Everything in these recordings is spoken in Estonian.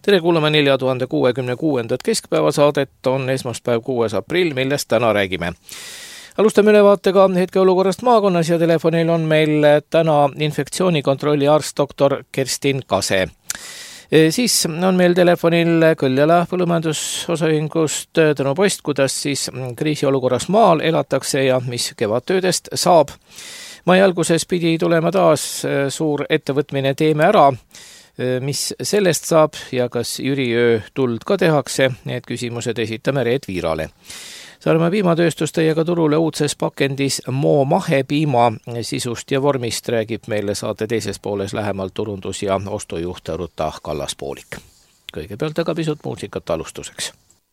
Tere kuulama 4066. keskpäevasaadet, on esmaspäev 6. aprill, millest täna räägime. Alustame ülevaatega hetkeolukorrast maakonnas ja telefonil on meil täna infektsioonikontrolli arst doktor Kerstin Kase. Siis on meil telefonil Kõljala põllumajandusosaühingust Tõnu Post, kuidas siis kriisiolukorras maal elatakse ja mis kevadtöödest saab. Mai alguses pidi tulema taas suur ettevõtmine Teeme ära. Mis sellest saab ja kas Jüriöö tuld ka tehakse, need küsimused esitame Reet Viirale. Saaremaa piimatööstus tõi aga turule uudses pakendis Moo mahepiima sisust ja vormist räägib meile saate teises pooles lähemalt turundus- ja ostujuht Ruta Kallaspoolik. Kõigepealt aga pisut muusikat alustuseks.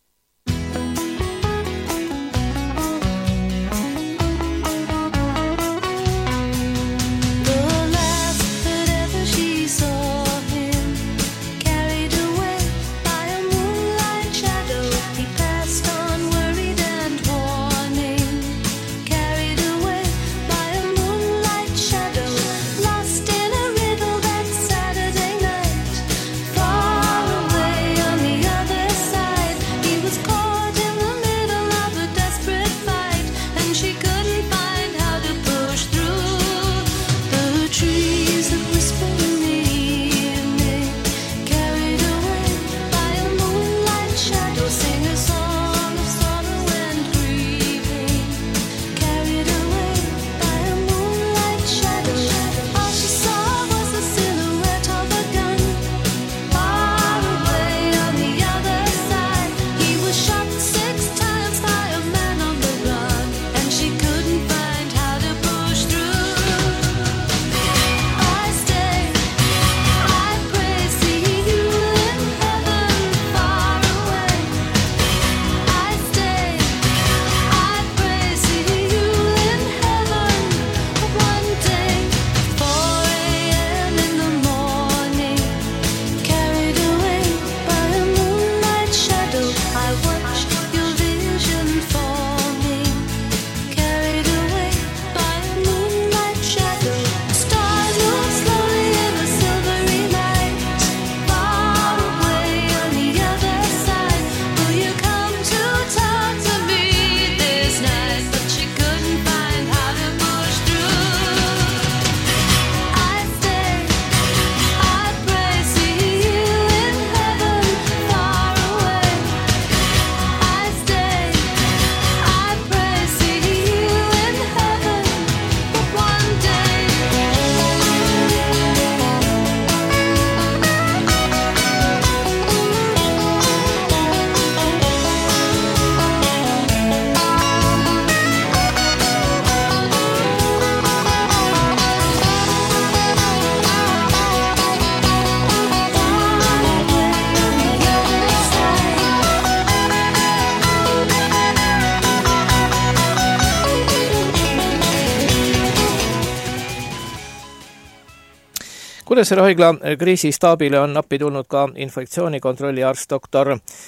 Kuressaare haigla kriisistaabile on appi tulnud ka infektsioonikontrolli arst doktor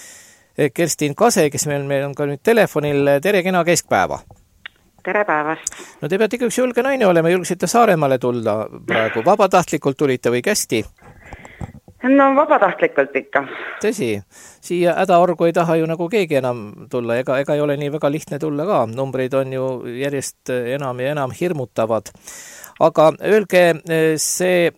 Kerstin Kase, kes meil on ka nüüd telefonil. Tere, kena keskpäeva! Tere päevast! No te peate üks julge naine olema, julgesite Saaremaale tulla praegu. Vabatahtlikult tulite või kästi? No vabatahtlikult ikka. Tõsi, siia hädaorgu ei taha ju nagu keegi enam tulla, ega ei ole nii väga lihtne tulla ka. Numbrid on ju järjest enam ja enam hirmutavad. Aga öelge see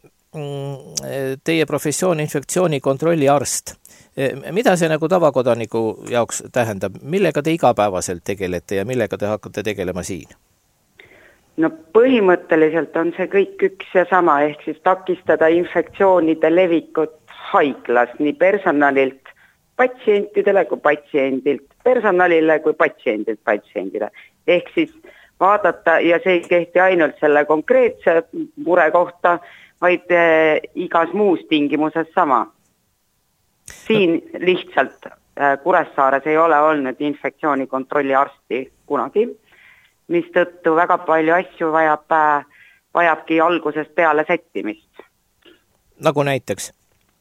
teie professioon infektsioonikontrolli arst. Mida see nagu tavakodaniku jaoks tähendab? Millega te igapäevaselt tegelete ja millega te hakkate tegelema siin? No põhimõtteliselt on see kõik üks ja sama, ehk siis takistada infektsioonide levikut haiglas nii personalilt patsientidele kui patsiendilt personalile kui patsiendilt patsiendile. Ehk siis vaadata, ja see ei kehti ainult selle konkreetse mure kohta, vaid igas muus tingimuses sama. Siin lihtsalt Kuressaares ei ole olnud infektsioonikontrolli arsti kunagi, mistõttu väga palju asju vajabki algusest peale sättimist. Nagu näiteks?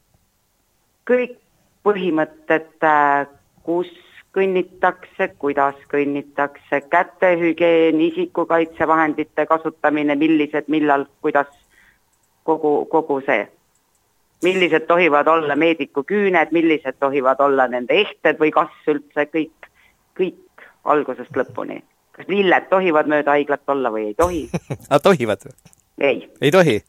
Kõik põhimõtted, kus kõnnitakse, kuidas kõnnitakse, kätehügieen, isikukaitsevahendite kasutamine, millised, millal, kuidas kogu see. millised tohivad olla meediku küüned, millised tohivad olla nende ehted või kas üldse kõik algusest lõpuni. Kas lilled tohivad mööda haiglat olla või ei tohi? Tohivad? Ei tohi?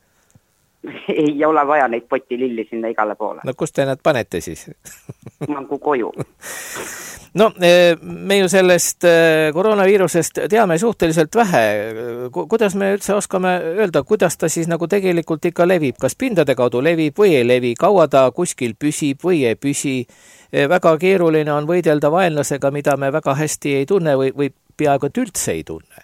Ei ole vaja neid potililli sinna igale poole. No kus te nad panete siis? Mangu koju. No, me ju sellest koroonaviirusest teame suhteliselt vähe. Kuidas me üldse oskame öelda, kuidas ta siis nagu tegelikult ikka levib? Kas pindade kaudu levib või ei levi? Kaua ta kuskil püsib või ei püsi? Väga keeruline on võidelda vaenlasega, mida me väga hästi ei tunne või peaaegu üldse ei tunne.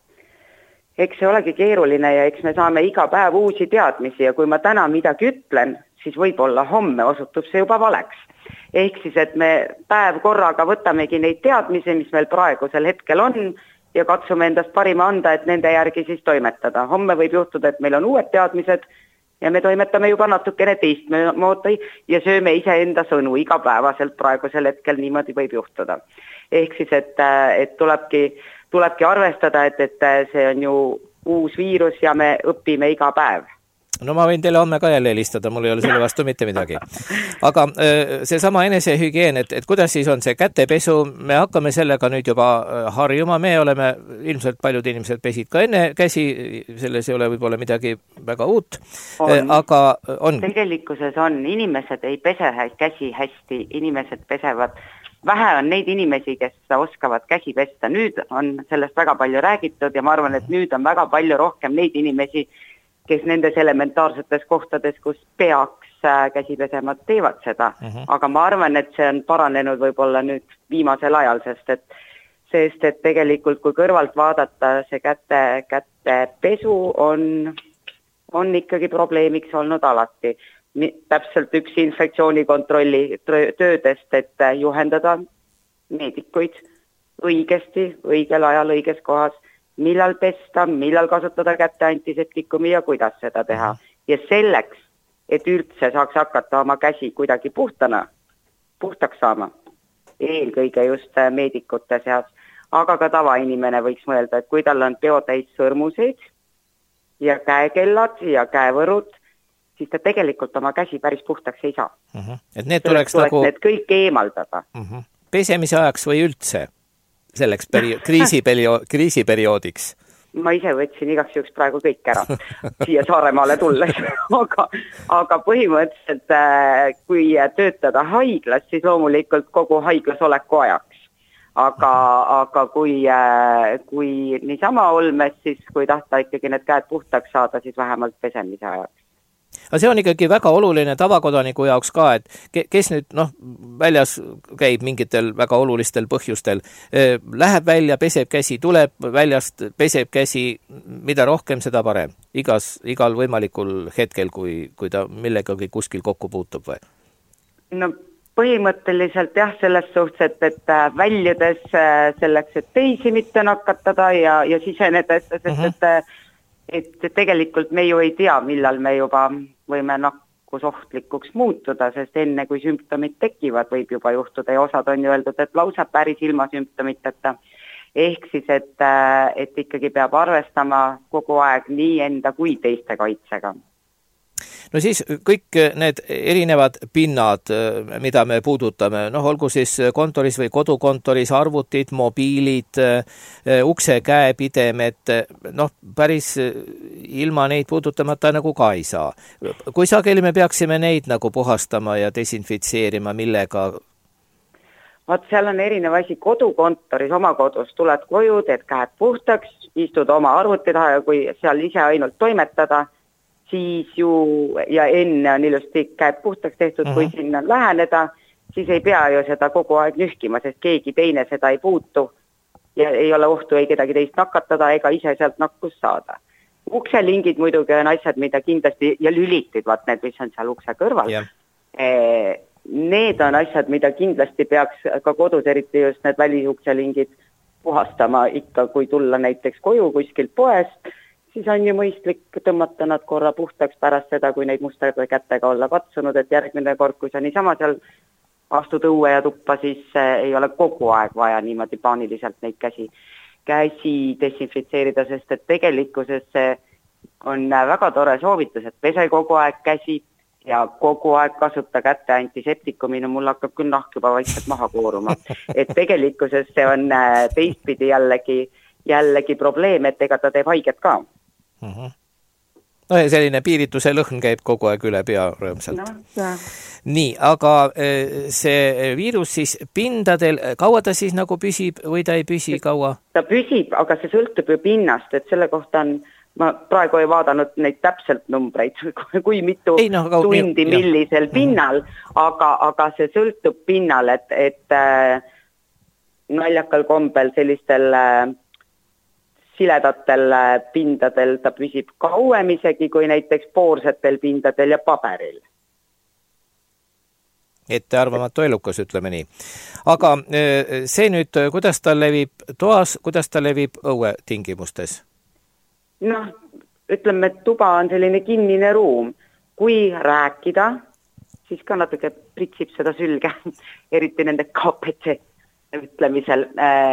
Eks see olegi keeruline ja eks me saame iga päev uusi teadmisi ja kui ma täna midagi ütlen, siis võib-olla homme osutub see juba valeks. Ehk siis, et me päev korraga võtamegi neid teadmisi, mis meil praegusel hetkel on ja katsume endast parima anda, et nende järgi siis toimetada. Homme võib juhtuda, et meil on uued teadmised ja me toimetame juba natukene teistmoodi ja sööme ise enda sõnu igapäevaselt praegusel hetkel niimoodi võib juhtuda. Ehk siis, et tulebki arvestada, et see on ju uus viirus ja me õpime iga päev. No ma võin teile homme ka jälle helistada, mul ei ole selle vastu mitte midagi. Aga see sama enesehügieen, et kuidas siis on see kätepesu, me hakkame sellega nüüd juba harjuma, me oleme, ilmselt paljud inimesed pesid ka enne käsi, selles ei ole võib-olla midagi väga uut, aga on. Tegelikkuses on, inimesed ei pese käsi hästi, inimesed pesevad. Vähe on neid inimesi, kes oskavad käsi pesta. Nüüd on sellest väga palju räägitud ja ma arvan, et nüüd on väga palju rohkem neid inimesi, kes nendes elementaarsetes kohtades, kus peaks käsi pesema, teevad seda. Aga ma arvan, et see on paranenud võib-olla nüüd viimasel ajal, sest et tegelikult kui kõrvalt vaadata, see kätepesu on ikkagi probleemiks olnud alati. Täpselt üks infektsioonikontrolli töödest, et juhendada meedikuid õigesti, õigel ajal, õiges kohas, millal pesta, millal kasutada kätte antiseptikumi ja kuidas seda teha. Ja selleks, et üldse saaks hakata oma käsi kuidagi puhtaks saama, eelkõige just meedikute seas, aga ka tavainimene võiks mõelda, et kui tal on peotäis sõrmuseid ja käekellad ja käevõrud, siis ta tegelikult oma käsi päris puhtaks ei saa. Et need tuleks nagu need kõik eemaldada. Pesemise ajaks või üldse selleks kriisiperioodiks? Ma ise võtsin igaks juhuks praegu kõik ära siia Saaremaale tulles. aga põhimõtteliselt, kui töötada haiglas, siis loomulikult kogu haiglas oleku ajaks. Aga kui niisama olmes, siis kui tahta ikkagi need käed puhtaks saada, siis vähemalt pesemise ajaks. Aga see on ikkagi väga oluline tavakodaniku jaoks ka, et kes nüüd väljas käib mingitel väga olulistel põhjustel, läheb välja, peseb käsi, tuleb väljast, peseb käsi, mida rohkem, seda parem. Igal võimalikul hetkel, kui ta millegagi kuskil kokku puutub või? No põhimõtteliselt jah, selles suhtes, et väljudes selleks, et teisi mitte nakatada ja sisenedes, et tegelikult me ju ei tea, millal me juba võime nakkusohtlikuks muutuda, sest enne kui sümptomid tekivad, võib juba juhtuda ja osad on ju öeldud, et lausa päris ilma sümptomiteta. Ehk siis, et ikkagi peab arvestama kogu aeg nii enda kui teiste kaitsega. No siis kõik need erinevad pinnad, mida me puudutame, olgu siis kontoris või kodukontoris, arvutid, mobiilid, ukse käepidemed, päris ilma neid puudutamata nagu ka ei saa. Kui sageli me peaksime neid nagu puhastama ja desinfitseerima, millega? Vaat seal on erinev asi, kodukontoris oma kodus tuled koju, teed käed puhtaks, istud oma arvuti taha ja kui seal ise ainult toimetada, siis ju, ja enne on ilusti käed puhtaks tehtud, kui sinna läheneda, siis ei pea ju seda kogu aeg nühkima, sest keegi teine seda ei puutu ja ei ole ohtu ei kedagi teist nakatada ega ise sealt nakkus saada. Ukselingid muidugi on asjad, mida kindlasti, ja lülitid, vaat need, mis on seal ukse kõrval, need on asjad, mida kindlasti peaks ka kodus, eriti just need välisukselingid puhastama ikka, kui tulla näiteks koju kuskilt poest, siis on ju mõistlik tõmmata nad korra puhtaks pärast seda, kui neid mustade kättega olla katsunud, et järgmine kord, kui sa niisama seal astud õue ja tuppa, siis ei ole kogu aeg vaja niimoodi paaniliselt neid käsi desinfitseerida, sest et tegelikkuses see on väga tore soovitus, et pese kogu aeg käsi ja kogu aeg kasuta kätte antiseptikumi, no mul hakkab küll nahk juba vaikselt maha kooruma. Et tegelikkuses see on teistpidi jällegi probleem, et ega ta teeb haiget ka. No ja selline piirituse lõhn käib kogu aeg üle pea rõõmsalt. No, nii, aga see viirus siis pindadel, kaua ta siis nagu püsib või ta ei püsi kaua? Ta püsib, aga see sõltub ju pinnast, et selle kohta on, ma praegu ei vaadanud neid täpselt numbreid, kui mitu tundi millisel pinnal, aga see sõltub pinnal, et naljakal kombel sellistel siledatel pindadel ta püsib kauem isegi kui näiteks poorsetel pindadel ja paberil. Ettearvamatu elukas, ütleme nii. Aga see nüüd, kuidas ta levib toas, kuidas ta levib õue tingimustes? Noh, ütleme, et tuba on selline kinnine ruum. Kui rääkida, siis ka natuke pritsib seda sülge, eriti nende KPC ütlemisel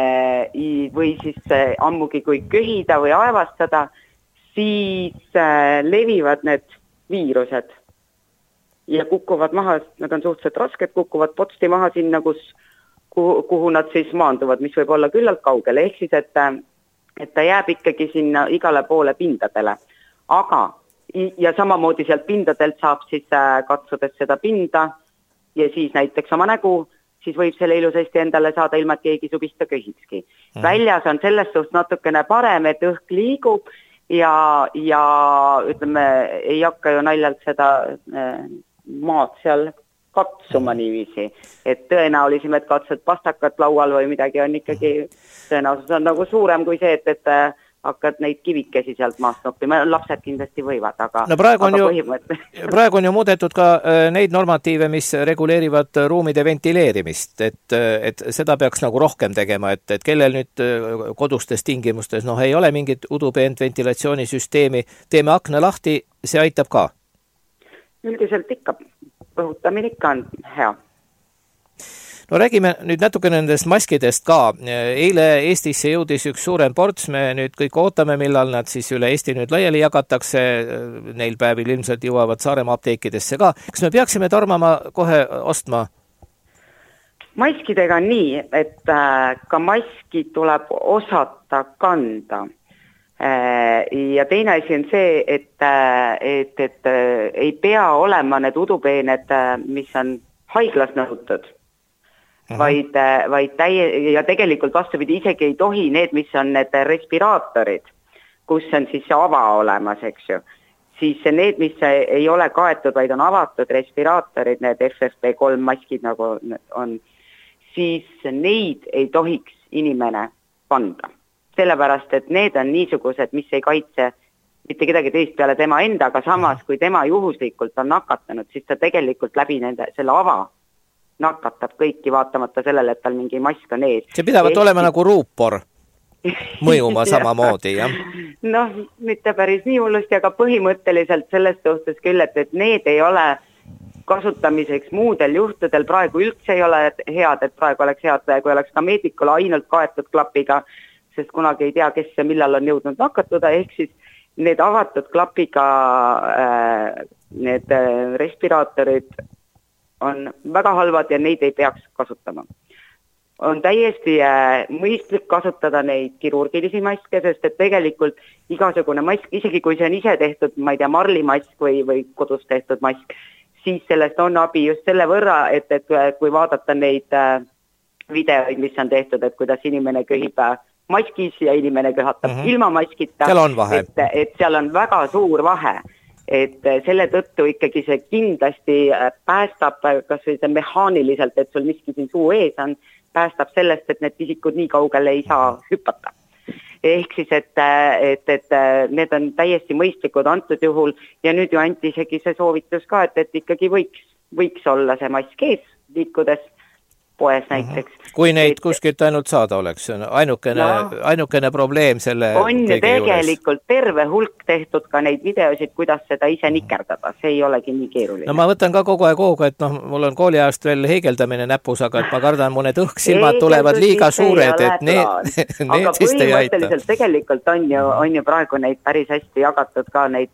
või siis ammugi kui köhida või aevastada, siis levivad need viirused ja kukuvad maha, nad on suhteliselt rasked, kukuvad potsti maha sinna, kuhu nad siis maanduvad, mis võib olla küllalt kaugele, ehk siis, et ta jääb ikkagi sinna igale poole pindadele. Aga, ja samamoodi sealt pindadelt saab siis katsudes seda pinda ja siis näiteks oma nägu, siis võib selle ilusasti endale saada ilma, et keegi subista köhikski. Väljas on selles suhtes natukene parem, et õhk liigub ja ütleme, ei hakka ju naljalt seda maad seal katsuma niiviisi, et tõenäolisem, et katsed pastakat laual või midagi on ikkagi, tõenäosus on nagu suurem kui see, et hakkad neid kivikesi sealt maast noppima. Lapsed kindlasti võivad, aga... No praegu on ju muudetud ka neid normatiive, mis reguleerivad ruumide ventileerimist, et seda peaks nagu rohkem tegema, et kellel nüüd kodustes tingimustes ei ole mingit udupeent ventilatsioonisüsteemi, teeme akna lahti, see aitab ka? Üldiselt ikka, õhutamine ikka on hea. No räägime nüüd natuke nendest maskidest ka. Eile Eestisse jõudis üks suurem ports, me nüüd kõik ootame, millal nad siis üle Eesti nüüd laiali jagatakse, neil päevil ilmselt jõuavad Saaremaa apteekidesse ka. Kas me peaksime tormama kohe ostma? Maskidega on nii, et ka maski tuleb osata kanda. Ja teine asi on see, et ei pea olema need udupeened, mis on haiglas nõutud, vaid ja tegelikult vastupidi isegi ei tohi need, mis on need respiraatorid, kus on siis see ava olemas, eks ju. Siis need, mis ei ole kaetud, vaid on avatud respiraatorid, need FFP3 maskid nagu on, siis neid ei tohiks inimene kanda. Sellepärast, et need on niisugused, mis ei kaitse mitte kedagi teist peale tema enda, aga samas, kui tema juhuslikult on nakatanud, siis ta tegelikult läbi selle ava nakatab kõiki, vaatamata sellele, et tal mingi mask on ees. See pidavat olema nagu ruupor mõjuma samamoodi, jah? Noh, mitte päris nii hullusti, aga põhimõtteliselt selles suhtes küll, et need ei ole kasutamiseks muudel juhtudel, praegu üldse ei ole head, et praegu oleks head, kui oleks ka meedikul ainult kaetud klapiga, sest kunagi ei tea, kes ja millal on jõudnud nakatuda, ehk siis need avatud klapiga need respiraatorid on väga halvad ja neid ei peaks kasutama. On täiesti mõistlik kasutada neid kirurgilisi maske, sest et tegelikult igasugune mask, isegi kui see on ise tehtud, ma ei tea, marlimask või kodus tehtud mask, siis sellest on abi just selle võrra, et kui vaadata neid videoid, mis on tehtud, et kuidas inimene köhib maskis ja inimene köhatab ilma maskita, et seal on väga suur vahe, et selle tõttu ikkagi see kindlasti päästab, kas või see mehaaniliselt, et sul miski siin suu ees on, päästab sellest, et need pisikud nii kaugele ei saa hüpata. Ehk siis, et need on täiesti mõistlikud antud juhul ja nüüd ju anti isegi see soovitus ka, et ikkagi võiks olla see mask ees liikudes poes näiteks. Kui neid kuskilt ainult saada oleks, ainukene probleem selle on ju tegelikult terve hulk tehtud ka neid videosid, kuidas seda ise nikerdada, see ei olegi nii keeruline. No ma võtan ka kogu aeg hoogu, et mul on kooliajast veel heegeldamine näpus, aga et ma kardan, mu need õhksilmad tulevad liiga suured, et need aga siis ei aita. Põhimõtteliselt tegelikult on ju praegu neid päris hästi jagatud ka neid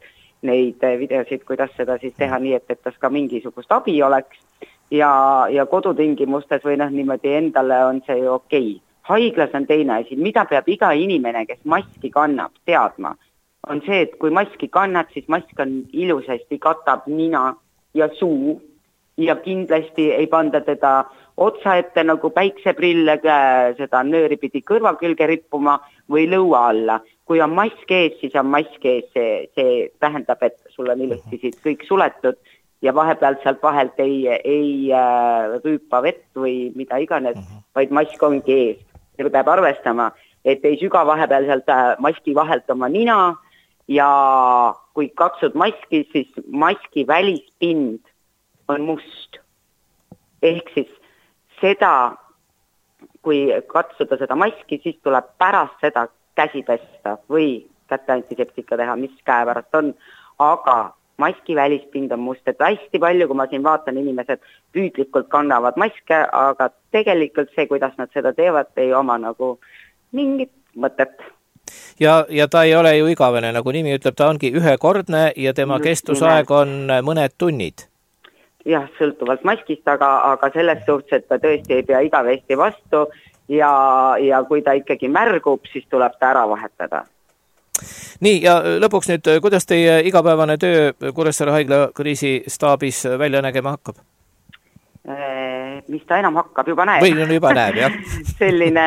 neid videosid, kuidas seda siis teha nii, et tas ka mingisugust abi oleks ja kodutingimustes või niimoodi endale on see ju okei. Haiglas on teine asi, mida peab iga inimene, kes maski kannab, teadma, on see, et kui maski kannad, siis mask on ilusasti katab nina ja suu ja kindlasti ei panda teda otsa ette nagu päikseprille seda nööri pidi kõrva külge rippuma või lõua alla. Kui on mask ees, siis on mask ees, see tähendab, et sul on ilusti siit kõik suletud ja vahepeal sealt vahelt ei rüüpa vett või mida iganes, vaid mask ongi ees. Ja peab arvestama, et ei süga vahepeal sealt maski vahelt oma nina ja kui katsud maski, siis maski välispind on must. Ehk siis seda, kui katsuda seda maski, siis tuleb pärast seda käsi pesta või kätte antiseptika teha, mis käe pärast on, aga maski välispind on must, et hästi palju, kui ma siin vaatan, inimesed püüdlikult kannavad maske, aga tegelikult see, kuidas nad seda teevad, ei oma nagu mingit mõtet. Ja ta ei ole ju igavene, nagu nimi ütleb, ta ongi ühekordne ja tema kestusaeg on mõned tunnid. Jah, sõltuvalt maskist, aga selles suhtes, et ta tõesti ei pea igavesti vastu ja kui ta ikkagi märgub, siis tuleb ta ära vahetada. Nii, ja lõpuks nüüd, kuidas teie igapäevane töö Kuressaare haigla kriisistaabis välja nägema hakkab? Mis ta enam hakkab, juba näeb. Või juba näeb, jah. Selline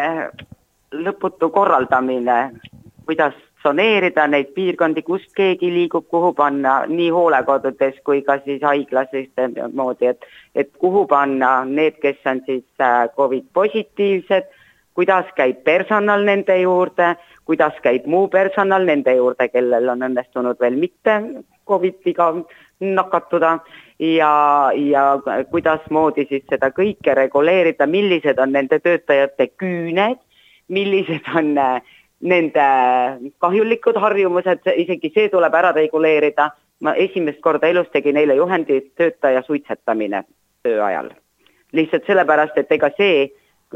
lõputu korraldamine, kuidas soneerida neid piirkondi, kust keegi liigub, kuhu panna, nii hoolekodudes kui ka siis haiglas moodi, et kuhu panna need, kes on siis COVID positiivsed, kuidas käib personal nende juurde, kuidas käib muu personal nende juurde, kellel on õnnestunud veel mitte COVID-iga nakatuda ja kuidas moodi siis seda kõike reguleerida, millised on nende töötajate küüned, millised on nende kahjulikud harjumused, isegi see tuleb ära reguleerida. Ma esimest korda elus tegin neile juhendid töötaja suitsetamine töö ajal. Lihtsalt sellepärast, et ega see,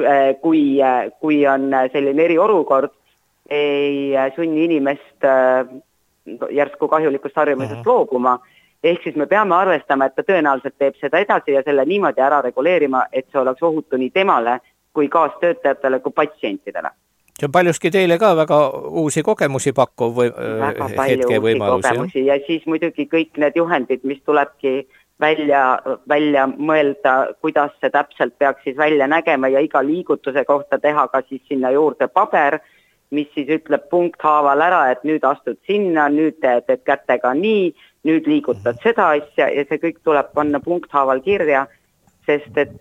kui on selline eriolukord, ei sunni inimest järsku kahjulikust harjumusest loobuma. Ehk siis me peame arvestama, et ta tõenäoliselt teeb seda edasi ja selle niimoodi ära reguleerima, et see oleks ohutu nii temale kui kaastöötajatele kui patsientidele. See on paljuski teile ka väga uusi kogemusi pakkuv hetke võimalusi. Ja siis muidugi kõik need juhendid, mis tulebki välja mõelda, kuidas see täpselt peaks siis välja nägema ja iga liigutuse kohta teha ka siis sinna juurde paber, mis siis ütleb punkthaaval ära, et nüüd astud sinna, nüüd teed kätega nii, nüüd liigutad seda asja ja see kõik tuleb panna punkthaaval kirja, sest et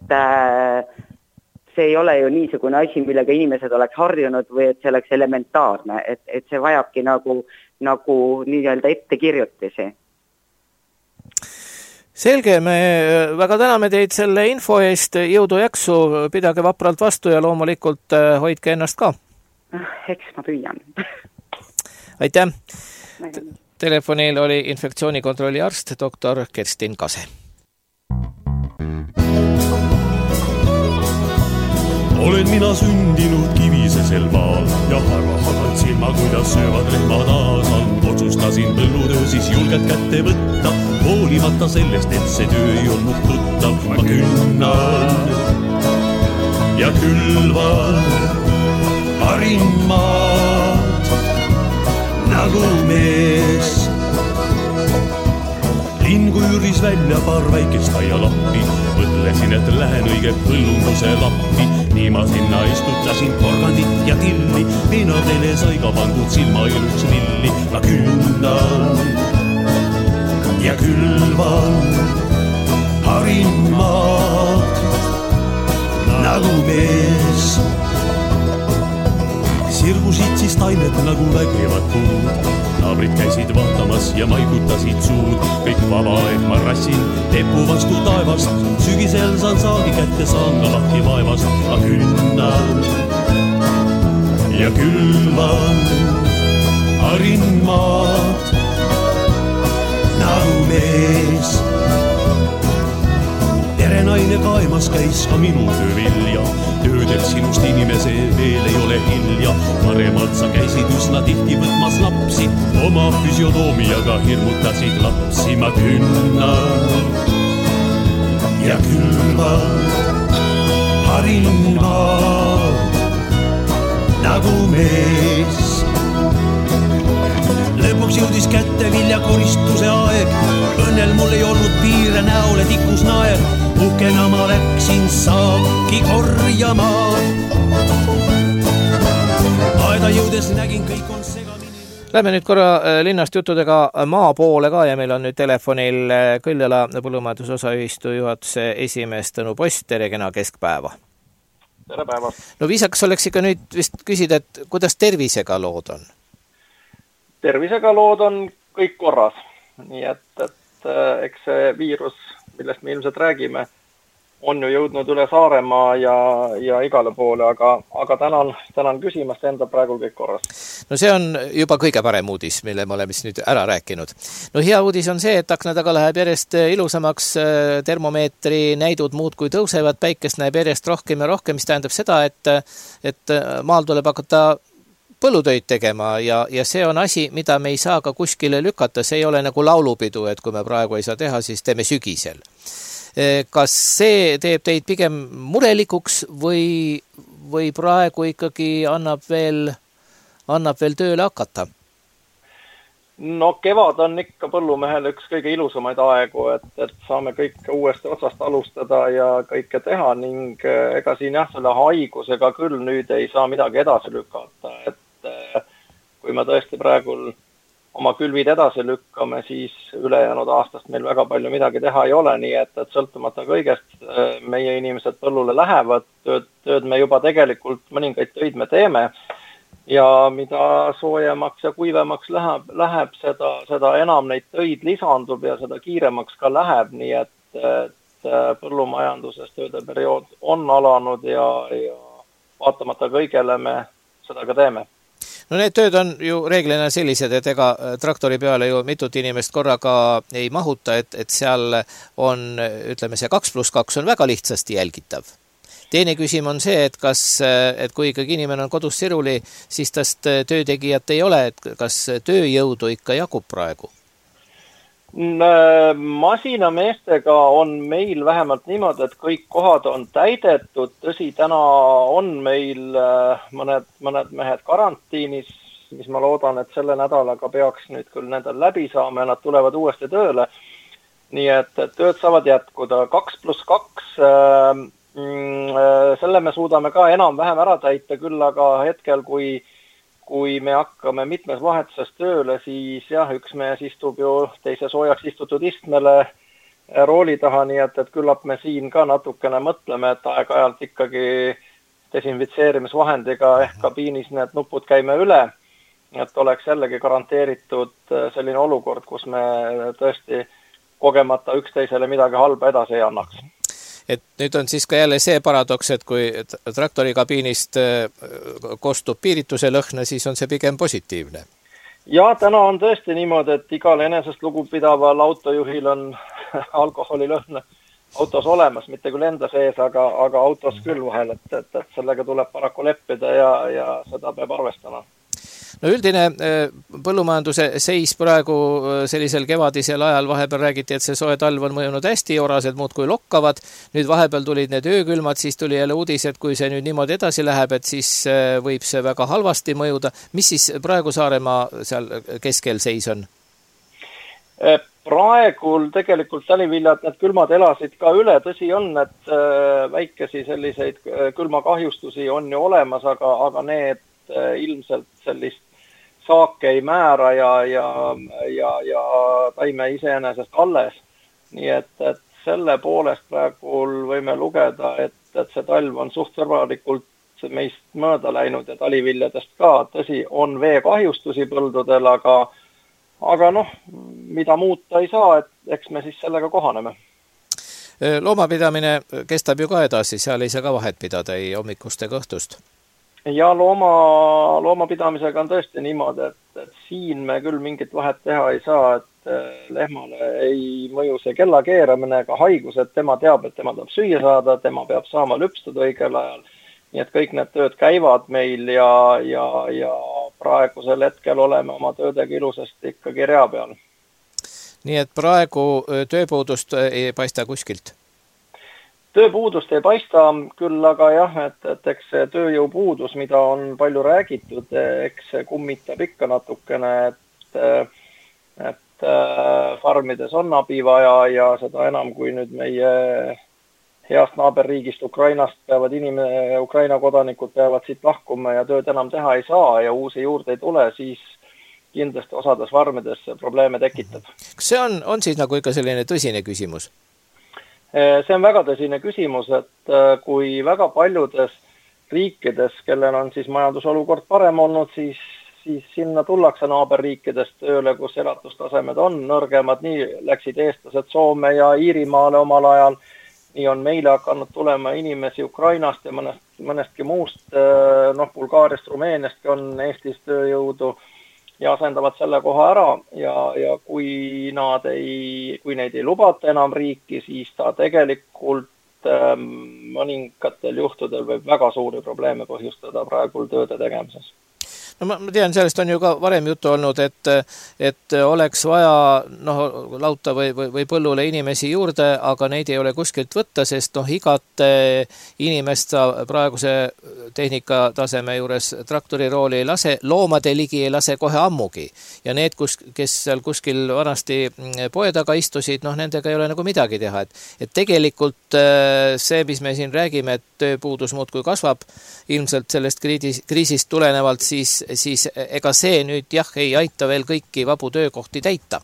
see ei ole ju niisugune asi, millega inimesed oleks harjunud või et see oleks elementaarne, et see vajabki nagu nii-öelda ettekirjutisi. Selge, me väga täname teid selle info eest, jõudu jaksu, pidage vapralt vastu ja loomulikult hoidke ennast ka. Eks ma püüan. Aitäh! Telefonil oli infektsioonikontrolli arst doktor Kerstin Kase. Olen mina sündinud kivisesel maal ja harva hagad silma, kuidas söövad rehmadaasal. Otsustasin põllutöö siis julgelt kätte võtta, hoolimata sellest, et see töö ei olnud tuttav. Ma künnan ja külvan, harin maad nagu mees. Linn kui üris välja paar väikest aialappi, mõtlesin, et lähen õige põllunduse lappi. Nii ma sinna istutasin porgandit ja tilli, peenadele sai ka pandud silma iluks lilli. Ma kündan ja külvan, harin maad nagu mees. Sirgusid siis taimed nagu vägevad puud, naabrid käisid vaatamas ja maigutasid suud. Kõik vaba aeg ma rassin tepu vastu taevast, sügisel saan saagi kätte, saan ka lahti vaevast. Ma künnan ja külvan, harin maad nagu mees. Terenaine ka laemas käis ka minu töövilja. Töödeks sinust inimese veel ei ole hilja. Paremalt sa käisid üsna tihti võtmas lapsi. Oma füsiodoomiaga hirmutasid lapsi. Ma künnan ja külvan harin maad nagu mees. Lõpuks jõudis kätte viljakoristuse aeg. Õnnel mul ei olnud piire, näole tikus naer. Uhkena ma läksin saaki korjama. Aeda jõudes nägin kõik on segamini. Lähme nüüd korra linnast juttudega maa poole ka ja meil on nüüd telefonil Kõljala põllumajandusosaühistu juhatuse esimees Tõnu Post. Tere kena keskpäeva. Tere päevast. No viisakas oleks ikka nüüd vist küsida, et kuidas tervisega lood on? Tervisega lood on kõik korras. Nii et eks see viirus, millest me ilmselt räägime, on ju jõudnud üle Saaremaa ja igale poole, aga tänan küsimast, enda praegu kõik korras. No see on juba kõige parem uudis, mille me oleme nüüd ära rääkinud. No hea uudis on see, et akna taga läheb järjest ilusamaks, termomeetri näidud muudkui tõusevad, päikest näeb järjest rohkem ja rohkem, mis tähendab seda, et maal tuleb hakata põllutöid tegema ja see on asi, mida me ei saa ka kuskile lükata, see ei ole nagu laulupidu, et kui me praegu ei saa teha, siis teeme sügisel. Kas see teeb teid pigem murelikuks või praegu ikkagi annab veel tööle hakata? No kevad on ikka põllumehel üks kõige ilusamaid aegu, et saame kõik uuesti otsast alustada ja kõike teha ning ega siin selle haigusega küll nüüd ei saa midagi edasi lükata, et kui me tõesti praegu oma külvid edasi lükkame, siis ülejäänud aastast meil väga palju midagi teha ei ole, nii et sõltumata kõigest meie inimesed põllule lähevad, tööd me juba tegelikult mõningaid töid me teeme ja mida soojemaks ja kuivemaks läheb seda enam neid töid lisandub ja seda kiiremaks ka läheb, nii et põllumajanduses tööde periood on alanud ja vaatamata kõigele me seda ka teeme. No need tööd on ju reeglina sellised, et ega traktori peale ju mitut inimest korraga ei mahuta, et seal on, ütleme, see 2+2 on väga lihtsasti jälgitav. Teine küsimus on see, et kui ikkagi inimene on kodus siruli, siis tast töötegijat ei ole, et kas tööjõudu ikka jagub praegu? Masinameestega on meil vähemalt niimoodi, et kõik kohad on täidetud. Tõsi, täna on meil mõned mehed karantiinis, mis ma loodan, et selle nädalaga peaks nüüd küll nendel läbi saama ja nad tulevad uuesti tööle. Nii et tööd saavad jätkuda. 2+2, selle me suudame ka enam-vähem ära täita, küll aga hetkel, kui me hakkame mitmes vahetuses tööle, siis jah, üks mees istub ju teise soojaks istutud istmele rooli taha, nii et küllap me siin ka natukene mõtleme, et aeg-ajalt ikkagi desinfitseerimisvahendiga ehk kabiinis need nupud käime üle, et oleks jällegi garanteeritud selline olukord, kus me tõesti kogemata üksteisele midagi halba edasi ei annaks. Et nüüd on siis ka jälle see paradoks, et kui traktori kabiinist kostub piirituse lõhna, siis on see pigem positiivne. Ja täna on tõesti niimoodi, et igal enesest lugupidaval autojuhil on alkoholilõhn autos olemas, mitte küll enda sees, aga autos küll vahel, et sellega tuleb paraku leppida ja seda peab arvestama. No üldine põllumajanduse seis praegu sellisel kevadisel ajal vahepeal räägiti, et see soe talv on mõjunud hästi, orased muudkui lokkavad. Nüüd vahepeal tulid need öökülmad, siis tuli jälle uudis, et kui see nüüd niimoodi edasi läheb, et siis võib see väga halvasti mõjuda. Mis siis praegu Saaremaa seal keskel seis on? Praegul tegelikult taliviljad need külmad elasid ka üle. Tõsi on, et väikesi selliseid külmakahjustusi on ju olemas, aga need ilmselt sellist saake ei määra ja taime iseenesest alles. Nii et selle poolest praegu võime lugeda, et see talv on suht sõbralikult meist mööda läinud ja taliviljadest ka. Tõsi, on veekahjustusi põldudel, aga mida muuta ei saa, et eks me siis sellega kohaneme. Loomapidamine kestab ju ka edasi, seal ei saa ka vahet pidada ei hommikust ega õhtust. Ja loomapidamisega on tõesti niimoodi, et siin me küll mingit vahet teha ei saa, et lehmale ei mõju see kella keeramine ega haigused, tema teab, et tema tahab süüa saada, tema peab saama lüpstada õigel ajal. Nii et kõik need tööd käivad meil ja praegusel hetkel oleme oma töödega ilusasti ikkagi rea peal. Nii et praegu tööpuudust ei paista kuskilt? Tööpuudust ei paista, küll aga jah, et eks see tööjõupuudus, mida on palju räägitud, eks see kummitab ikka natukene, et farmides on abi vaja ja seda enam, kui nüüd meie heast naaberriigist Ukrainast peavad Ukraina kodanikud peavad siit lahkuma ja tööd enam teha ei saa ja uusi juurde ei tule, siis kindlasti osades farmides probleeme tekitab. Kas see on siis nagu ikka selline tõsine küsimus? See on väga tõsine küsimus, et kui väga paljudes riikides, kellel on siis majandusolukord parem olnud, siis sinna tullakse naaberriikidest tööle, kus elatustasemed on nõrgemad, nii läksid eestlased Soome ja Iirimaale omal ajal, nii on meile hakanud tulema inimesi Ukrainast ja mõnestki muust, Bulgaariast, Rumeeniastki on Eestis tööjõudu ja asendavad selle koha ära ja kui neid ei lubata enam riiki, siis ta tegelikult mõningatel juhtudel võib väga suuri probleeme põhjustada praegu tööde tegemises. No ma tean, sellest on ju ka varem juttu olnud, et oleks vaja lauta või põllule inimesi juurde, aga neid ei ole kuskilt võtta, sest igat inimest praeguse tehnika taseme juures traktorirooli ei lase, loomade ligi ei lase kohe ammugi. Ja need, kes seal kuskil vanasti poe taga istusid, nendega ei ole nagu midagi teha. Et tegelikult see, mis me siin räägime, et tööpuudus muudkui kasvab, ilmselt sellest kriisist tulenevalt, siis ega see nüüd ei aita veel kõiki vabu töökohti täita?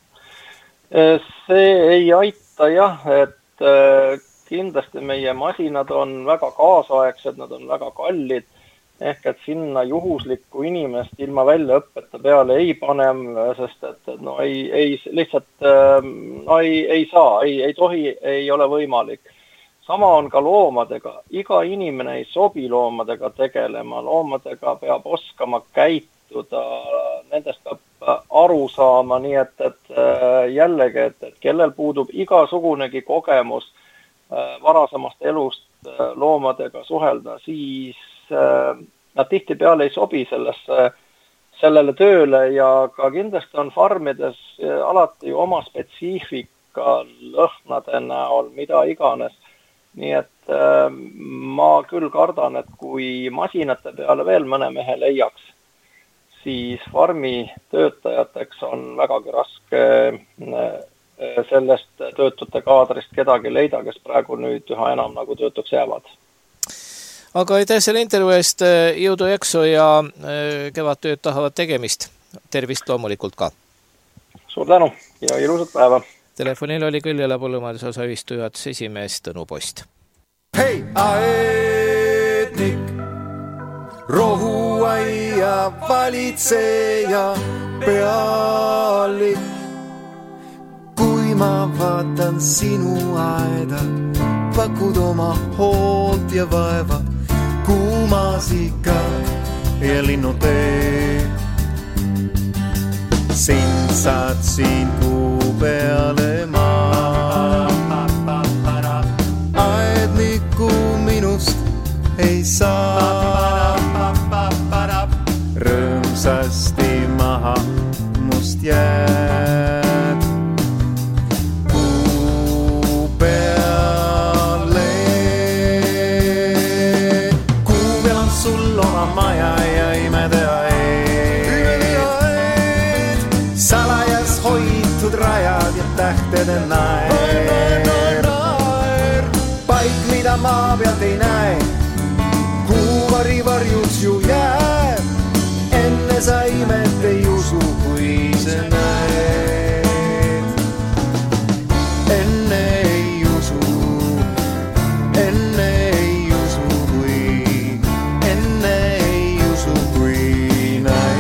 See ei aita et kindlasti meie masinad on väga kaasaegsed, nad on väga kallid, ehk et sinna juhuslikku inimest ilma väljaõppeta peale ei pane, sest et lihtsalt ei saa, ei tohi, ei ole võimalik. Sama on ka loomadega. Iga inimene ei sobi loomadega tegelema. Loomadega peab oskama käituda, nendest peab aru saama, nii et jällegi, et kellel puudub igasugunegi kogemus varasemast elust loomadega suhelda, siis nad tihtipeale ei sobi sellele tööle ja ka kindlasti on farmides alati oma spetsiifika lõhnade näol, mida iganes. Nii et ma küll kardan, et kui masinate peale veel mõne mehe leiaks, siis farmi töötajateks on vägagi raske sellest töötute kaadrist kedagi leida, kes praegu nüüd üha enam nagu töötuks jäävad. Aga aitäh selle intervjuu eest, jõudu jaksu ja kevadtööd tahavad tegemist. Tervist loomulikult ka. Suur tänu ja ilusat päeva. Telefonil oli Kõljala põllumajanduse osaühistu juhatuse esimees Tõnu Post. Hei, aednik, rohuaia valitseja, pealik. Kui ma vaatan sinu aeda, pakud oma hoolt ja vaeva, kuumasika ja linnutee. Sind saad siin kuu peale maa. Aedniku minust ei saa. Rõõmsasti maha must jääd. Kuu peale. Kuu peal on sul oma maja ja imetea salajas hoitud rajad ja tähtede naer. Paik, mida maa pealt ei näe, kuuvari varjuks ju jääb. Enne sa imet ei usu, kui see näed. Enne ei usu, enne ei usu, kui enne ei usu, kui näed.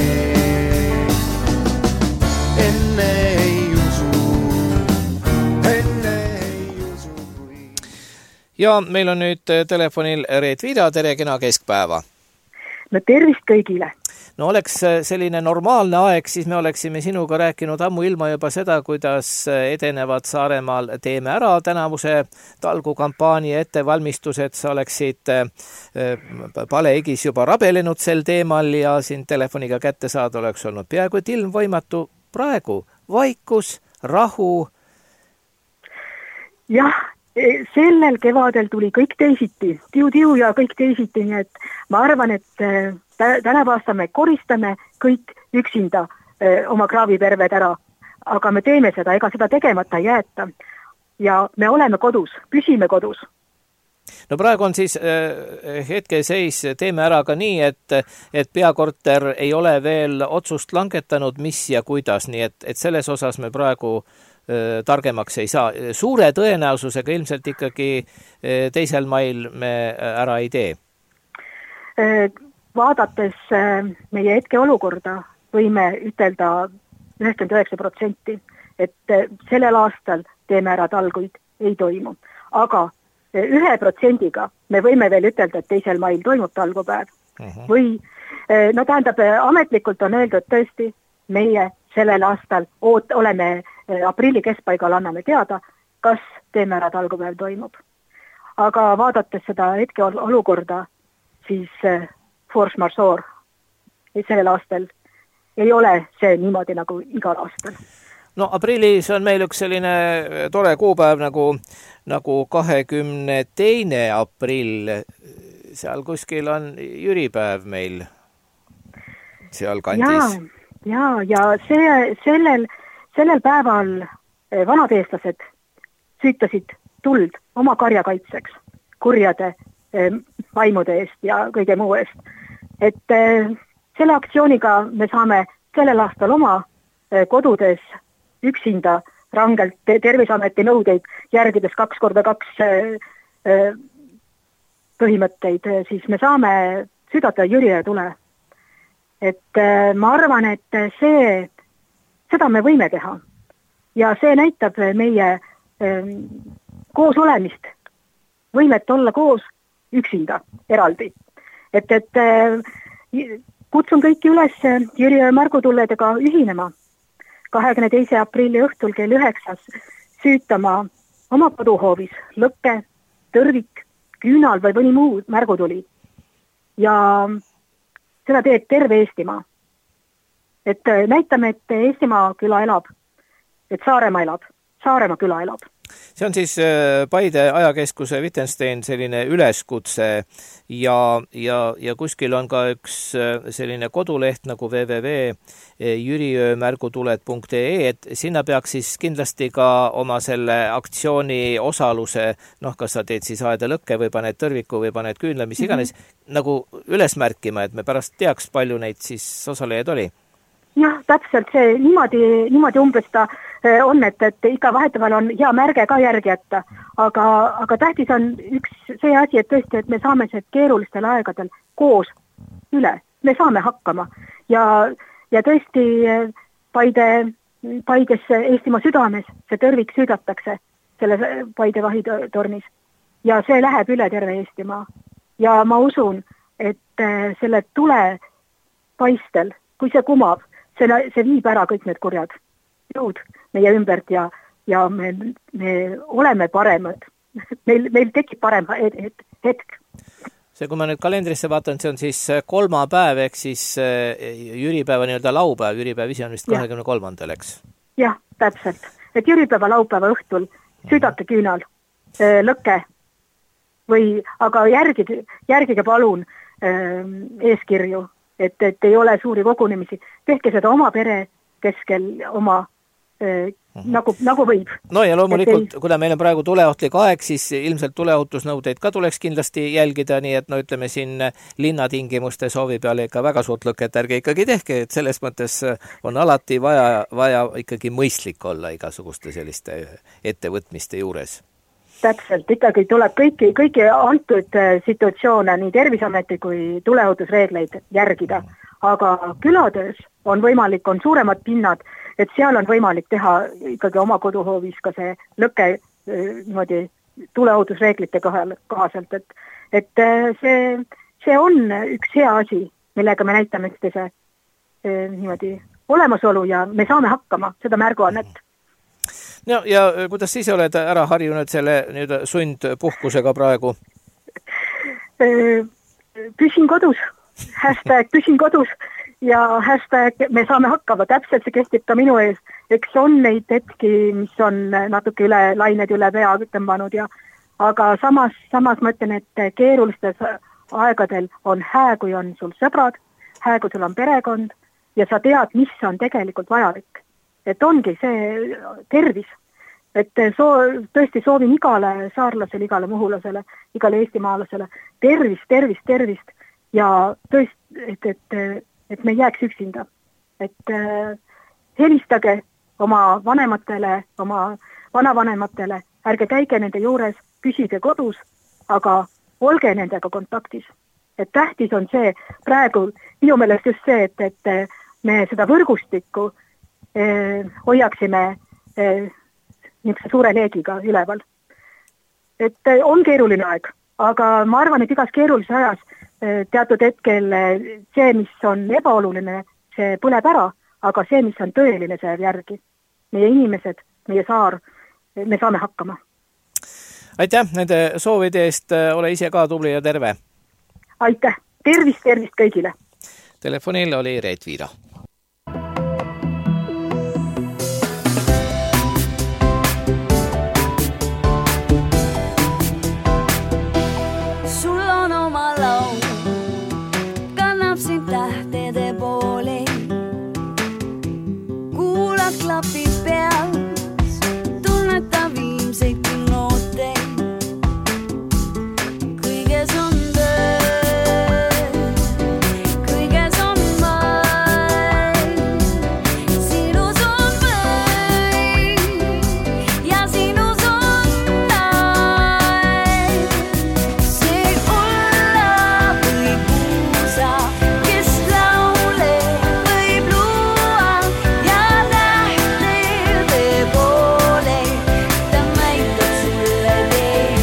Ja meil on nüüd telefonil Reet Vida, tere, kena keskpäeva. No tervist kõigile. No oleks selline normaalne aeg, siis me oleksime sinuga rääkinud ammuilma juba seda, kuidas edenevad Saaremaal Teeme ära tänavuse talgukampaania ettevalmistused. Sa oleksid palehigis juba rabelenud sel teemal ja sind telefoniga kätte saada oleks olnud peaaegu et ilmvõimatu. Praegu vaikus, rahu. Jah, sellel kevadel tuli kõik teisiti, tiu ja kõik teisiti, nii et ma arvan, et tänavu aasta me koristame kõik üksinda oma kraaviperved ära, aga me teeme seda, ega seda tegemata ei jäeta ja me oleme kodus, püsime kodus. No praegu on siis hetkeseis Teeme ära ka nii, et peakorter ei ole veel otsust langetanud, mis ja kuidas, nii et selles osas me praegu targemaks ei saa. Suure tõenäosusega ilmselt ikkagi 2. mail me ära ei tee. Vaadates meie hetkeolukorda võime ütelda 99%, et sellel aastal Teeme ära talguid ei toimu, aga 1%-ga me võime veel ütelda, et 2. mail toimub talgupäev. Või, no tähendab, ametlikult on öeldud tõesti, meie sellel aastal oleme aprilli keskpaigal anname teada, kas Teeme ära talgupäev toimub. Aga vaadates seda hetke olukorda, siis force majeure sellel aastal ei ole see niimoodi nagu igal aastal. No aprillis on meil üks selline tore kuupäev nagu 22. aprill. Seal kuskil on jüripäev meil seal kandis. Ja sellel päeval vanad eestlased süütasid tuld oma karjakaitseks, kurjade vaimude eest ja kõige muu eest. Et selle aktsiooniga me saame sellel aastal oma kodudes üksinda rangelt Terviseameti nõudeid järgides 2x2 põhimõtteid, siis me saame südata Jüri ja tule. Et ma arvan, et seda me võime teha. Ja see näitab meie koos olemist, võimet olla koos üksinda, eraldi. Et kutsun kõiki üles Jüri ja Margu tulledega ühinema. 22. aprilli õhtul kell 9 süütama oma koduhoovis lõkke, tõrvik, küünal või mõni muu märgutuli. Ja seda teeb terve Eestimaa. Et näitame, et Eestimaa küla elab, et Saaremaa elab, Saaremaa küla elab. See on siis Paide ajakeskuse Wittgenstein selline üleskutse ja kuskil on ka üks selline koduleht nagu www.jüriöömärgutuled.ee, et sinna peaks siis kindlasti ka oma selle aktsiooni osaluse, kas sa teed siis aedalõkke või paned tõrviku või paned küünla, mis iganes, nagu üles märkima, et me pärast teaks, palju neid siis osalejaid oli. Jah, täpselt see, niimoodi umbes ta on, et ikka vahetevahel on hea märge ka järgi jätta, aga tähtis on üks see asi, et tõesti, et me saame see keerulistel aegadel koos üle, me saame hakkama ja tõesti Paides Eestimaa südames see tõrvik süüdatakse selles Paide vahitornis ja see läheb üle terve Eestimaa ja ma usun, et selle tule paistel, kui see kumab, see viib ära kõik need kurjad jõud meie ümbert ja me oleme paremad. Meil tekib parem hetk. See, kui ma nüüd kalendrisse vaatan, see on siis 3. päev, ehk siis jüripäeva nii-öelda laupäev, jüripäev ise on vist 23. eks? Jah, täpselt. Et jüripäeva laupäeva õhtul südake küünal, lõkke aga järgige palun eeskirju, et ei ole suuri kogunemisi. Tehke seda oma pere keskel oma nagu võib. No ja loomulikult, kuna meil on praegu tuleohtlik aeg, siis ilmselt tuleohutusnõudeid ka tuleks kindlasti jälgida, nii et ütleme siin linnatingimuste soovi peale ikka väga suurt lõket ärge ikkagi tehke, et selles mõttes on alati vaja ikkagi mõistlik olla igasuguste selliste ettevõtmiste juures. Täpselt, ikkagi tuleb kõiki antud situatsioone, nii Terviseameti kui tuleohutusreegleid järgida, aga külatöös on võimalik, on suuremad pinnad, et seal on võimalik teha ikkagi oma koduhoovis ka see lõke niimoodi tuleohutusreeglite kohaselt, et see on üks hea asi, millega me näitame üksteise niimoodi olemasolu ja me saame hakkama seda märguannet. No ja kuidas sa ise oled ära harjunud selle sundpuhkusega praegu? Püsin kodus, #püsin kodus ja #me saame hakkama, täpselt see kehtib ka minu ees. Eks on neid hetki, mis on natuke lained üle pea tõmbanud aga samas ma ütlen, et keerulistes aegadel on hää, kui on sul sõbrad, hää, kui sul on perekond ja sa tead, mis on tegelikult vajalik. Et ongi see tervis. Et tõesti soovin igale saarlasele, igale muhulasele, igale eestimaalasele tervist ja tõesti, et me ei jääks üksinda. Et helistage oma vanematele, oma vanavanematele, ärge käige nende juures, püsige kodus, aga olge nendega kontaktis. Et tähtis on see, praegu minu meelest just see, et me seda võrgustikku hoiaksime niisuguse suure leegiga üleval. Et on keeruline aeg, aga ma arvan, et igas keerulises ajas teatud hetkel see, mis on ebaoluline, see põleb ära, aga see, mis on tõeline, see jääb järgi. Meie inimesed, meie saar, me saame hakkama. Aitäh nende soovide eest, ole ise ka tubli ja terve. Aitäh, tervist kõigile. Telefonil oli Reet Viira. Sul on oma laul, kannab sind tähtede poole. Kuulad klapid peas, tunneta viimseid noote. Kõiges on kõiges on mail. Sinus on võim ja sinus on nail. See olla või kuusa, kes laule võib luua ja tähtede poole ta näitab sulle tee.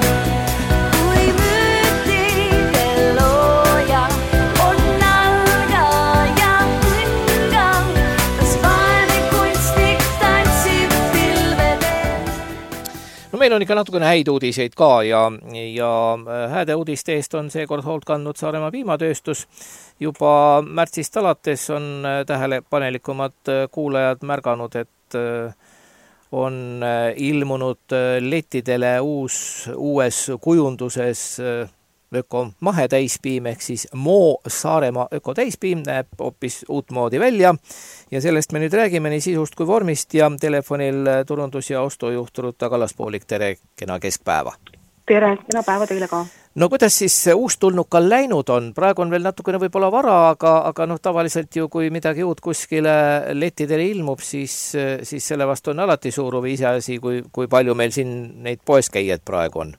Kui müütide looja on nalga ja õnga, kas vaene kunstik tantsib pilvedel. No meil on ikka natukene häid uudiseid ka ja hääde uudiste eest on seekord hoolt kandnud Saaremaa piimatööstus. Juba märtsist alates on tähelepanelikumad kuulajad märganud, et on ilmunud lettidele uues kujunduses ökomahetäispiim ehk siis Moo Saaremaa ökotäispiim näeb hoopis uutmoodi välja ja sellest me nüüd räägime nii sisust kui vormist ja telefonil turundus- ja ostujuht Ruta Kallaspoolik, tere, kena keskpäeva. Tere, kena päeva teile ka. No kuidas siis uustulnukal läinud on? Praegu on veel natukene võib-olla vara, aga tavaliselt ju kui midagi uut kuskile lettidele ilmub, siis selle vastu on alati suur huvi iseasi, kui palju meil siin neid poeskäijad praegu on.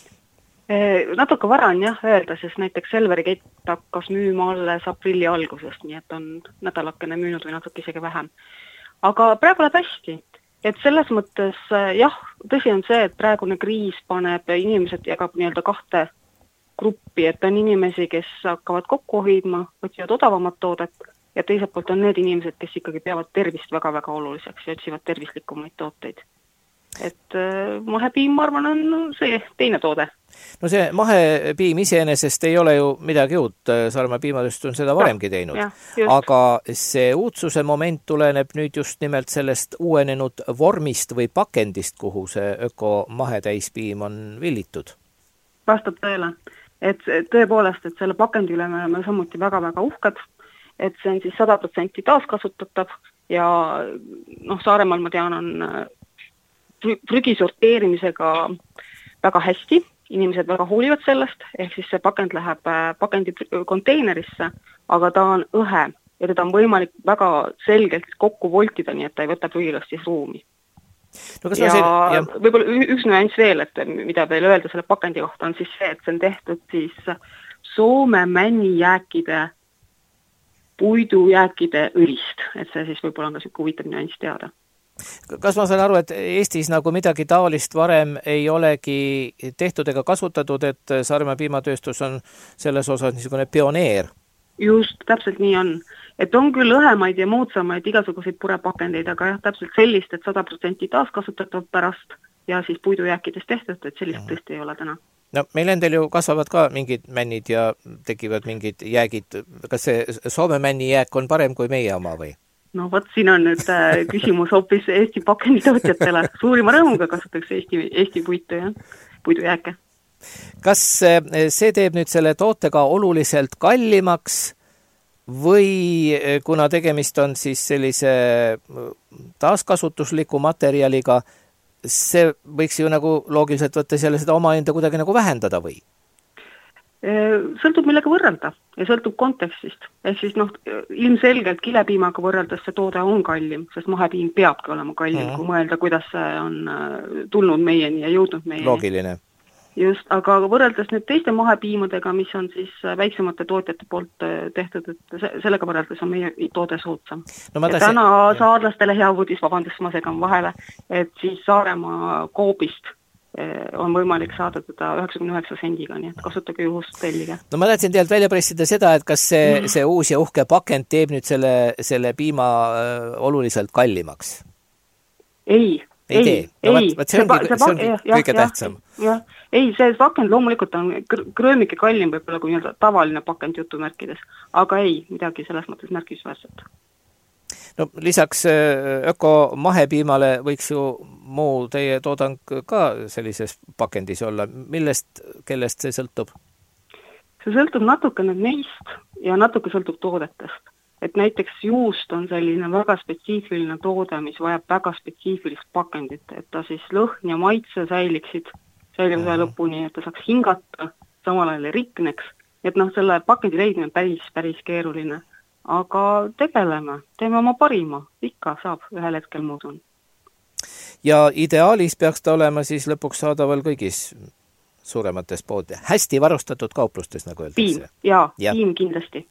Natuke vara on jah öelda, sest näiteks Selveri kett hakkas müüma alles aprilli algusest, nii et on nädalakene müünud või natuke isegi vähem. Aga praegu läheb hästi, et selles mõttes jah, tõsi on see, et praegune kriis paneb inimesed jagab nii-öelda kahte gruppi, et on inimesi, kes hakkavad kokku hoidma, otsivad odavamat toodet ja teiselt poolt on need inimesed, kes ikkagi peavad tervist väga-väga oluliseks ja otsivad tervislikumaid tooteid. Et mahepiim, ma arvan, on see teine toode. No see mahepiim iseenesest ei ole ju midagi uut, Saaremaa piimatööstus on seda varemgi teinud, aga see uudsuse moment tuleneb nüüd just nimelt sellest uuenenud vormist või pakendist, kuhu see ökomahetäispiim on villitud. Vastab tõele, et tõepoolest, et selle pakendi üle me oleme samuti väga-väga uhked, et see on siis 100% taaskasutatav ja Saaremaal ma tean on prügi sorteerimisega väga hästi, inimesed väga hoolivad sellest, ehk siis see pakend läheb pakendi konteinerisse, aga ta on õhe ja teda on võimalik väga selgelt kokku voltida, nii et ta ei võta prügilast siis ruumi. No, ja võib-olla üks nüanss veel, et mida veel öelda selle pakendi kohta on siis see, et see on tehtud siis Soome männijääkide, puidujääkide õlist, et see siis võib-olla on ka selline huvitav nüanss teada. Kas ma saan aru, et Eestis nagu midagi taolist varem ei olegi tehtud ega kasutatud, et Saaremaa piimatööstus on selles osas niisugune pioneer? Just, täpselt nii on. et on küll õhemaid ja moodsamaid igasuguseid purepakendeid, aga jah, täpselt sellist, et 100% taaskasutatav pärast ja siis puidujääkidest tehtud, et sellist tõesti ei ole täna. No meil endal ju kasvavad ka mingid männid ja tekivad mingid jäägid. Kas see Soome männi jääk on parem kui meie oma või? No võt, siin on nüüd küsimus hoopis Eesti pakenditootjatele. Suurima rõõmuga kasutatakse Eesti puitu ja puidujääke. Kas see teeb nüüd selle tootega oluliselt kallimaks või kuna tegemist on siis sellise taaskasutusliku materjaliga, see võiks ju nagu loogiliselt võtta selle seda omaenda kuidagi nagu vähendada või? Sõltub millega võrrelda ja sõltub kontekstist. Ehk siis ilmselgelt kilepiimaga võrreldes see toode on kallim, sest mahepiim peabki olema kallim, kui mõelda, kuidas see on tulnud meieni ja jõudnud meieni. Loogiline. Just, aga võrreldes nüüd teiste mahepiimadega, mis on siis väiksemate tootjate poolt tehtud, et sellega võrreldes on meie toode soodsam. No, ja täna saarlastele hea uudis, vabandust, ma segan vahele, et siis Saaremaa Coopist on võimalik saada teda 99 sendiga, nii et kasutage juhust tellige. No ma tahtsin tealt välja pressida seda, et kas see uus ja uhke pakend teeb nüüd selle piima oluliselt kallimaks? Ei. No, see ongi kõige tähtsam. Ei, see pakend loomulikult on kröömike kallim võib-olla kui tavaline pakend jutumärkides, aga ei, midagi selles mõttes märkisväärselt. No lisaks öko mahepiimale võiks ju muu teie toodang ka sellises pakendis olla. Kellest see sõltub? See sõltub natukene meist ja natuke sõltub toodetest. Et näiteks juust on selline väga spetsiifiline toode, mis vajab väga spetsiifilist pakendit, et ta siis lõhn ja maitse säilivuse lõpuni, et ta saaks hingata, samal ajal ei rikneks. Et selle pakendi leidmine on päris keeruline. Aga teeme oma parima, ikka saab ühel hetkel muudun. Ja ideaalis peaks ta olema siis lõpuks saadaval kõigis suuremates poodides, hästi varustatud kauplustes, nagu öeldakse. Piim kindlasti.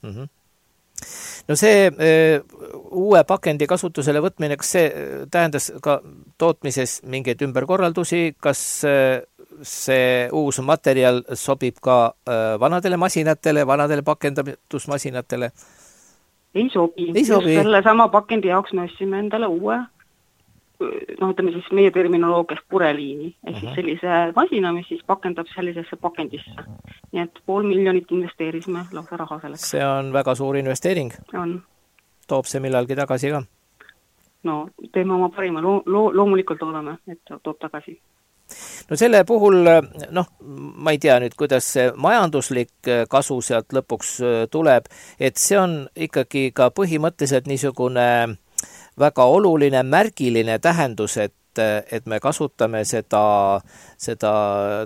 No see uue pakendi kasutusele võtmine, kas see tähendas ka tootmises mingeid ümberkorraldusi, kas see uus materjal sobib ka vanadele masinatele, vanadele pakendamismasinatele? Ei sobi. Just selle sama pakendi jaoks me ostsime endale uue, ütleme siis meie terminoloogias pureliini, ehk siis sellise masina, mis siis pakendab sellisesse pakendisse. Nii et 500 000 investeerisime lausa raha selleks. See on väga suur investeering. On. Toob see millalgi tagasi ka? No, teeme oma parima. Loomulikult loodame, et toob tagasi. No selle puhul, ma ei tea nüüd, kuidas see majanduslik kasu sealt lõpuks tuleb, et see on ikkagi ka põhimõtteliselt niisugune väga oluline märgiline tähendus, et me kasutame seda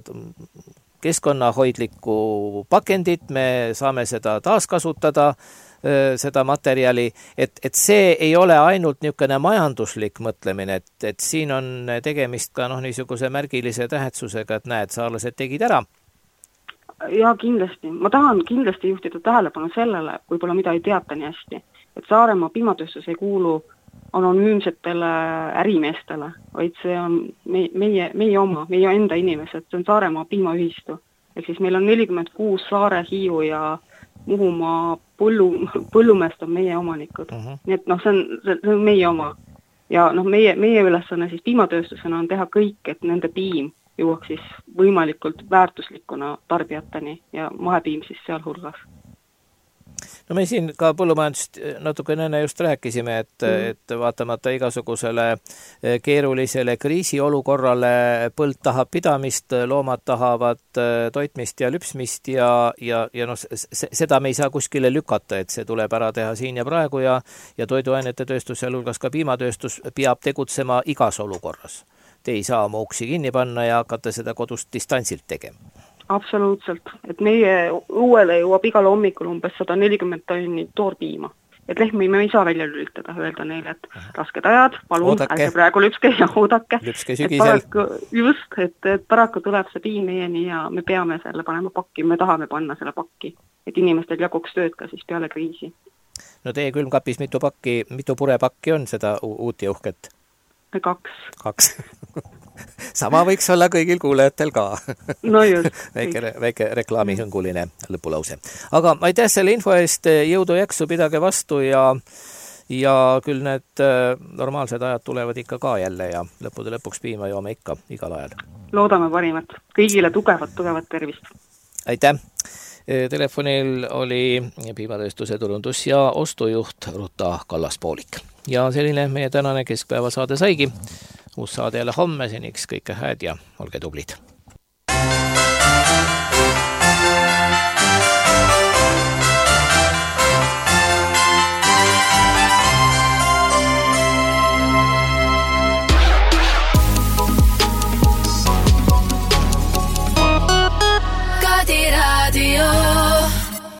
keskkonnahoidlikku pakendit, me saame seda taaskasutada, seda materjali, et see ei ole ainult niisugune majanduslik mõtlemine, et siin on tegemist ka niisuguse märgilise tähtsusega, et näed, saarlased tegid ära. Ja kindlasti. Ma tahan kindlasti juhtida tähelepanu sellele, võib-olla mida ei teata nii hästi, et Saaremaa piimatööstus ei kuulu anonüümsetele ärimeestele, vaid see on meie oma, meie enda inimesed, see on Saaremaa piimaühistu. Ehk siis meil on 46 Saare, Hiiu ja Muhumaa põllumeest on meie omanikud. Nii et see on meie oma. Ja meie ülesanne siis piimatööstusena on teha kõik, et nende piim jõuaks siis võimalikult väärtuslikuna tarbijateni ja mahepiim siis sealhulgas. No me siin ka põllumajandust natukene enne just rääkisime, et vaatamata igasugusele keerulisele kriisiolukorrale põld tahab pidamist, loomad tahavad toitmist ja lüpsmist ja seda me ei saa kuskile lükata, et see tuleb ära teha siin ja praegu ja toiduainete tööstus, sealhulgas ka piimatööstus peab tegutsema igas olukorras. Te ei saa oma uksi kinni panna ja hakata seda kodust distantsilt tegema. Absoluutselt, et meie uuele jõuab igal hommikul umbes 140 tonni toorpiima. Et lehmi me ei saa välja lülitada, öelda neile, et rasked ajad, palun, ärge praegu lüpske ja oodake. Lüpske sügisel. Just, et paraku tuleb see piim meieni ja me peame selle panema pakki, me tahame panna selle pakki, et inimestel jaguks tööd ka siis peale kriisi. No teie külmkapis mitu purepakki on seda uut ja uhket? 2. Sama võiks olla kõigil kuulajatel ka. No just. väike reklaamihõnguline lõpulause. Aga aitäh selle info eest, jõudu jaksu, pidage vastu ja küll need normaalsed ajad tulevad ikka ka jälle ja lõppude lõpuks piima joome ikka igal ajal. Loodame parimat. Kõigile tugevat tervist. Aitäh! Telefonil oli piimatööstuse turundus- ja ostujuht Ruta Kallas-Poolik. Ja selline meie tänane keskpäevasaade saigi. Uus saade jälle homme, seniks kõike hääd ja olge tublid!